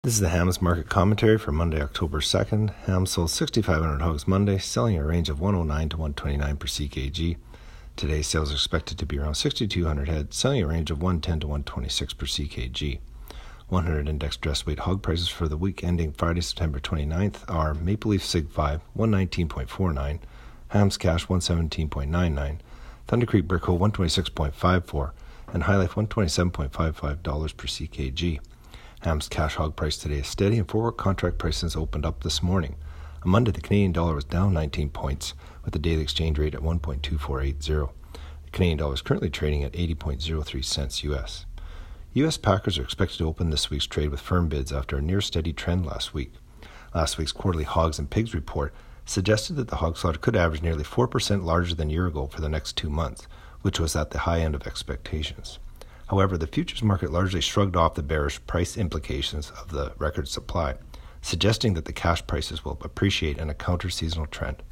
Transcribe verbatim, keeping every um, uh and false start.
This is the Hams market commentary for Monday, October second. Hams sold six thousand five hundred hogs Monday, selling a range of one oh nine to one twenty-nine per C K G. Today's sales are expected to be around six thousand two hundred head, selling a range of one ten to one twenty-six per C K G. one hundred index dress weight hog prices for the week ending Friday, September twenty-ninth are Maple Leaf Sig five, one nineteen point four nine, Hams Cash one seventeen point nine nine, Thunder Creek Brickle one twenty-six point five four, and High Life one twenty-seven point five five dollars per C K G. Hams cash hog price today is steady, and forward contract prices opened up this morning. On Monday, the Canadian dollar was down nineteen points, with the daily exchange rate at one point two four eight zero. The Canadian dollar is currently trading at eighty point zero three cents U S. U S packers are expected to open this week's trade with firm bids after a near-steady trend last week. Last week's quarterly hogs and pigs report suggested that the hog slaughter could average nearly four percent larger than a year ago for the next two months, which was at the high end of expectations. However, the futures market largely shrugged off the bearish price implications of the record supply, suggesting that the cash prices will appreciate in a counter-seasonal trend.